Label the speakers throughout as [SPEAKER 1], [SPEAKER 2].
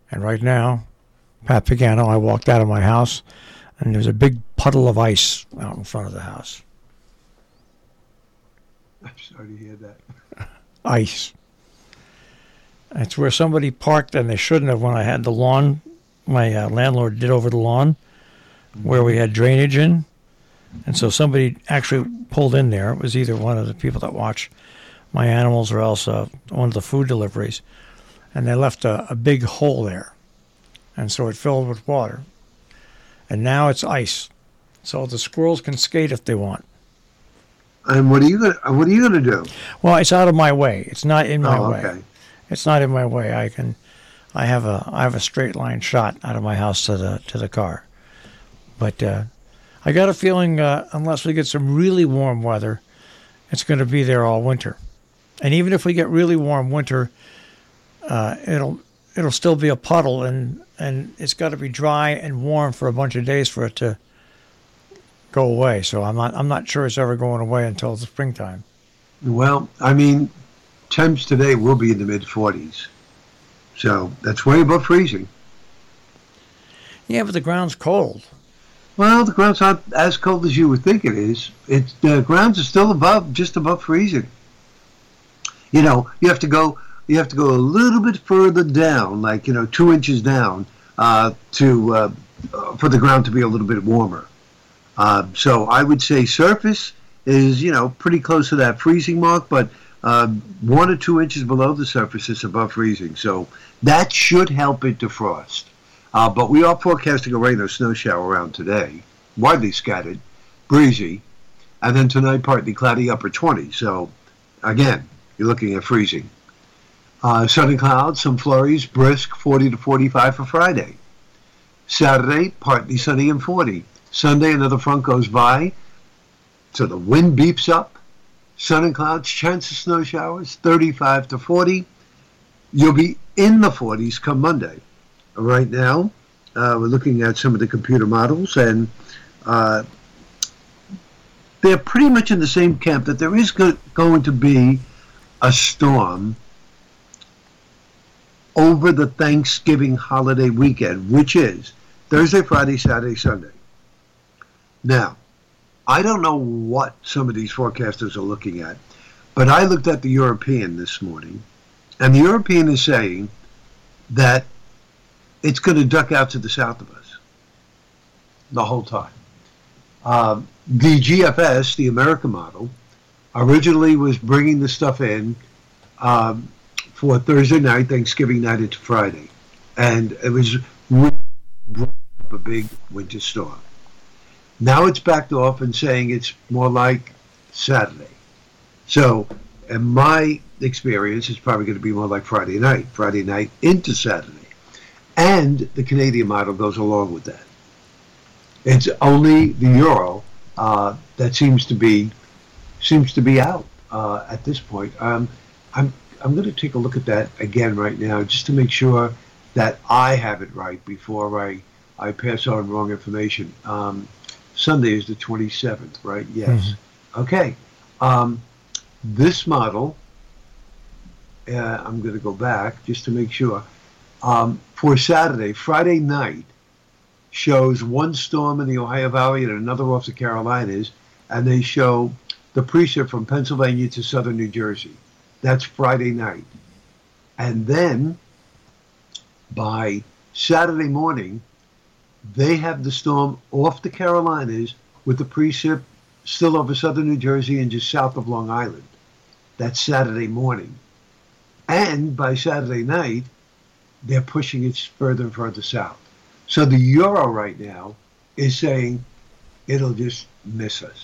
[SPEAKER 1] And right now, Pat Pagano, I walked out of my house, and there's a big puddle of ice out in front of the house.
[SPEAKER 2] I'm sorry to hear that.
[SPEAKER 1] Ice. It's where somebody parked, and they shouldn't have when I had the lawn. My landlord did over the lawn where we had drainage in. And so somebody actually pulled in there. It was either one of the people that watch my animals or else one of the food deliveries. And they left a big hole there. And so it filled with water. And now it's ice. So the squirrels can skate if they want.
[SPEAKER 2] And what are you gonna do?
[SPEAKER 1] Well, it's out of my way. It's not in my way.
[SPEAKER 2] Okay.
[SPEAKER 1] It's not in my way. I have a straight line shot out of my house to the car. But I got a feeling unless we get some really warm weather, it's going to be there all winter. And even if we get really warm winter, it'll still be a puddle, and it's got to be dry and warm for a bunch of days for it to go away. So I'm not sure it's ever going away until the springtime.
[SPEAKER 2] Well, I mean, temps today will be in the mid-40s. So that's way above freezing.
[SPEAKER 1] Yeah, but the ground's cold.
[SPEAKER 2] Well, the ground's not as cold as you would think it is. The grounds are still just above freezing. You know, you have to go a little bit further down, like 2 inches down, for the ground to be a little bit warmer. So I would say surface is pretty close to that freezing mark, but 1 or 2 inches below the surface is above freezing. So that should help it defrost. But we are forecasting a rain or snow shower around today, widely scattered, breezy, and then tonight partly cloudy, upper 20s. So again, you're looking at freezing. Sunny clouds, some flurries, brisk 40 to 45 for Friday. Saturday, partly sunny and 40. Sunday, another front goes by, so the wind beeps up. Sun and clouds, chance of snow showers, 35 to 40. You'll be in the 40s come Monday. Right now, we're looking at some of the computer models, and they're pretty much in the same camp that there is going to be a storm over the Thanksgiving holiday weekend, which is Thursday, Friday, Saturday, Sunday. Now, I don't know what some of these forecasters are looking at, but I looked at the European this morning, and the European is saying that it's going to duck out to the south of us the whole time. The GFS, the American model, originally was bringing the stuff in for Thursday night, Thanksgiving night into Friday. And it was a big winter storm. Now it's backed off and saying it's more like Saturday. So, in my experience, it's probably going to be more like Friday night into Saturday. And the Canadian model goes along with that. It's only the euro that seems to be out at this point. I'm going to take a look at that again right now just to make sure that I have it right before I pass on wrong information. Sunday is the 27th, right? Yes. Mm-hmm. Okay. This model, I'm going to go back just to make sure. For Saturday, Friday night shows one storm in the Ohio Valley and another off the Carolinas, and they show the precip from Pennsylvania to southern New Jersey. That's Friday night. And then by Saturday morning, they have the storm off the Carolinas with the precip still over southern New Jersey and just south of Long Island. That's Saturday morning. And by Saturday night, they're pushing it further and further south. So the euro right now is saying it'll just miss us.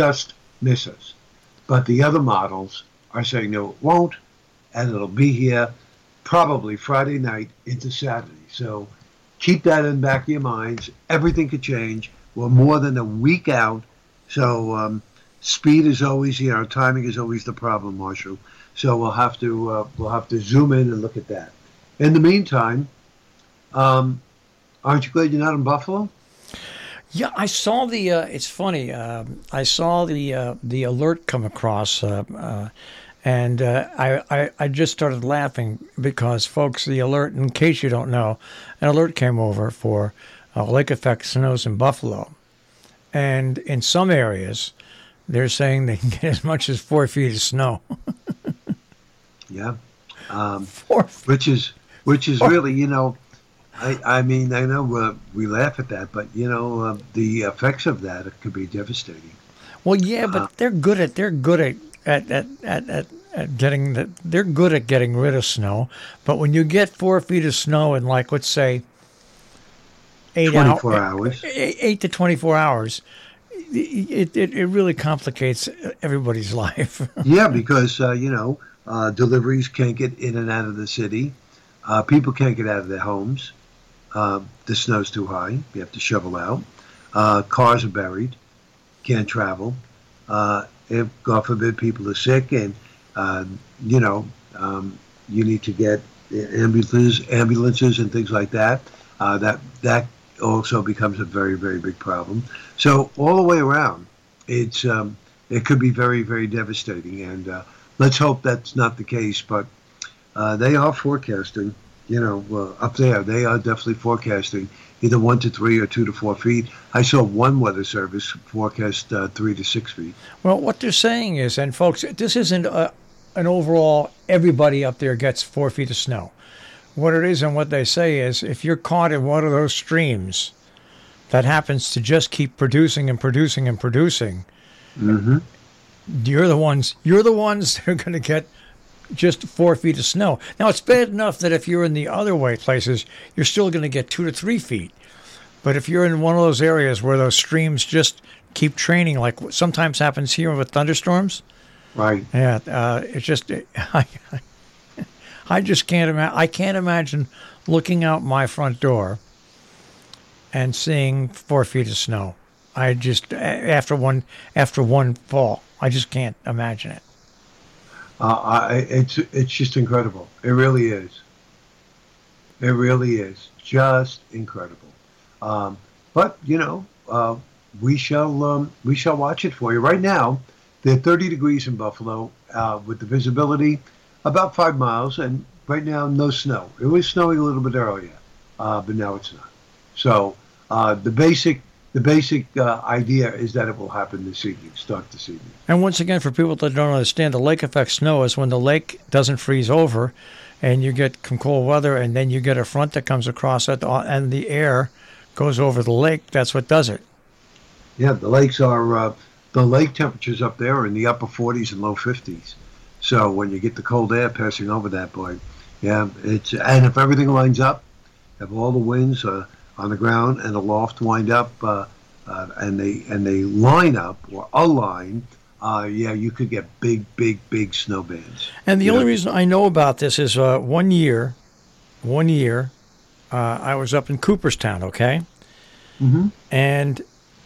[SPEAKER 2] But the other models are saying no, it won't, and it'll be here probably Friday night into Saturday. So keep that in the back of your minds. Everything could change. We're more than a week out. So speed is always, timing is always the problem, Marshall. So we'll have to zoom in and look at that. In the meantime, aren't you glad you're not in Buffalo?
[SPEAKER 1] Yeah, I saw the. It's funny. I saw the alert come across, and And I just started laughing because, folks, the alert, in case you don't know, an alert came over for lake effect snows in Buffalo. And in some areas, they're saying they can get as much as 4 feet of snow.
[SPEAKER 2] Yeah.
[SPEAKER 1] 4 feet.
[SPEAKER 2] Which is really, I mean, I know we laugh at that, but the effects of that could be devastating.
[SPEAKER 1] Well, yeah, but they're good at they're good at getting rid of snow. But when you get 4 feet of snow in, like, let's say
[SPEAKER 2] 24 hours,
[SPEAKER 1] 8 to 24 hours, it really complicates everybody's life.
[SPEAKER 2] Yeah, because deliveries can't get in and out of the city. People can't get out of their homes. The snow's too high. You have to shovel out. Cars are buried. Can't travel. If, God forbid, people are sick and, you need to get ambulances and things like that. That also becomes a very, very big problem. So all the way around, it could be very, very devastating. And let's hope that's not the case. But they are forecasting, up there, they are definitely forecasting either 1 to 3 or 2 to 4 feet. I saw one weather service forecast 3 to 6 feet.
[SPEAKER 1] Well, what they're saying is, and folks, this isn't an overall everybody up there gets 4 feet of snow. What it is and what they say is, if you're caught in one of those streams that happens to just keep producing and producing and producing,
[SPEAKER 2] mm-hmm.
[SPEAKER 1] you're the ones that are going to get just 4 feet of snow. Now, it's bad enough that if you're in the other way places, you're still going to get 2 to 3 feet. But if you're in one of those areas where those streams just keep training, like what sometimes happens here with thunderstorms,
[SPEAKER 2] right?
[SPEAKER 1] Yeah, it's just I just can't imagine. I can't imagine looking out my front door and seeing 4 feet of snow. I just after one fall, I just can't imagine it.
[SPEAKER 2] It's just incredible. It really is. It really is just incredible. But we shall watch it for you. Right now, they're 30 degrees in Buffalo with the visibility about 5 miles, and right now no snow. It was snowing a little bit earlier, but now it's not. So the basic idea is that it will happen this evening, start this evening.
[SPEAKER 1] And once again, for people that don't understand, the lake effect snow is when the lake doesn't freeze over and you get some cold weather and then you get a front that comes across it and the air goes over the lake. That's what does it.
[SPEAKER 2] Yeah, the lakes are, the lake temperatures up there are in the upper 40s and low 50s. So when you get the cold air passing over that, boy, yeah, and if everything lines up, if all the winds on the ground and aloft wind up, and they line up or align, you could get big snow bands.
[SPEAKER 1] And the only reason I know about this is one year, I was up in Cooperstown, okay,
[SPEAKER 2] mm-hmm.
[SPEAKER 1] and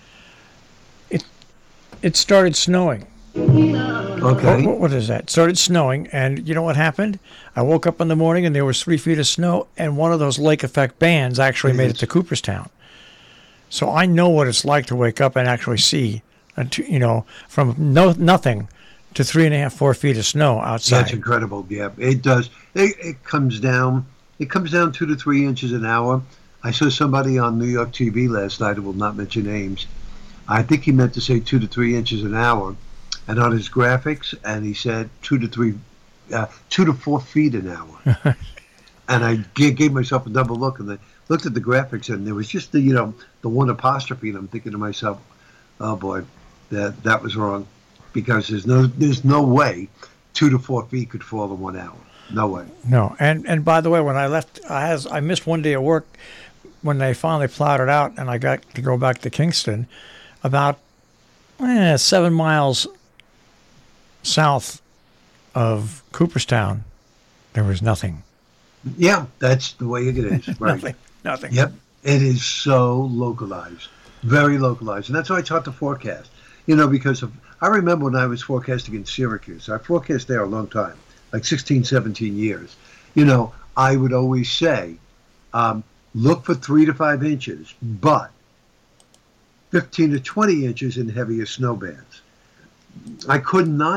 [SPEAKER 1] it started snowing.
[SPEAKER 2] Okay.
[SPEAKER 1] What is that? It started snowing, and you know what happened? I woke up in the morning, and there was 3 feet of snow, and one of those lake effect bands actually made it to Cooperstown. So I know what it's like to wake up and actually see, from nothing to 3.5, 4 feet of snow outside.
[SPEAKER 2] That's incredible. Yeah, it does. It comes down. It comes down 2 to 3 inches an hour. I saw somebody on New York TV last night. I will not mention names. I think he meant to say 2 to 3 inches an hour. And on his graphics, and he said 2 to 4 feet an hour. And I gave myself a double look, and I looked at the graphics, and there was just the one apostrophe, and I'm thinking to myself, oh boy, that was wrong, because there's no way 2 to 4 feet could fall in 1 hour. No way.
[SPEAKER 1] No, and by the way, when I left, I missed one day of work when they finally plowed it out, and I got to go back to Kingston, about 7 miles south of Cooperstown. There was nothing.
[SPEAKER 2] Yeah, that's the way it is. Right.
[SPEAKER 1] Nothing.
[SPEAKER 2] Yep. It is so localized, very localized. And that's why it's hard to forecast, because I remember when I was forecasting in Syracuse. I forecast there a long time, like 16, 17 years. I would always say, look for 3 to 5 inches, but 15 to 20 inches in heavier snow bands. I could not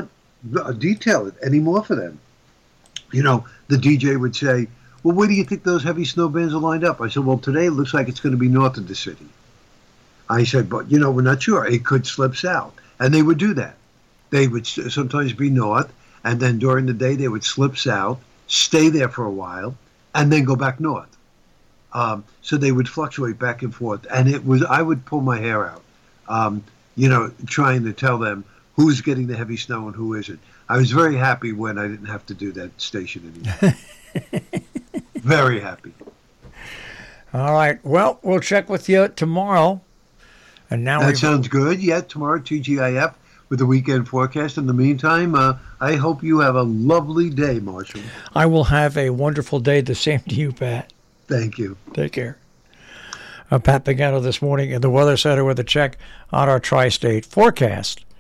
[SPEAKER 2] detail it anymore for them. You know, the DJ would say, well, where do you think those heavy snow bands are lined up? I said, well, today it looks like it's going to be north of the city. I said, but, you know, we're not sure. It could slip south. And they would do that. They would sometimes be north, and then during the day they would slip south, stay there for a while, and then go back north. So they would fluctuate back and forth. And I would pull my hair out, you know, trying to tell them who's getting the heavy snow and who isn't. I was very happy when I didn't have to do that station anymore. Very happy.
[SPEAKER 1] All right. Well, we'll check with you tomorrow. And now
[SPEAKER 2] that sounds good. Yeah, tomorrow, TGIF with the weekend forecast. In the meantime, I hope you have a lovely day, Marshall.
[SPEAKER 1] I will have a wonderful day. The same to you, Pat.
[SPEAKER 2] Thank you.
[SPEAKER 1] Take care. Pat Pagano this morning in the Weather Center with a check on our tri-state forecast.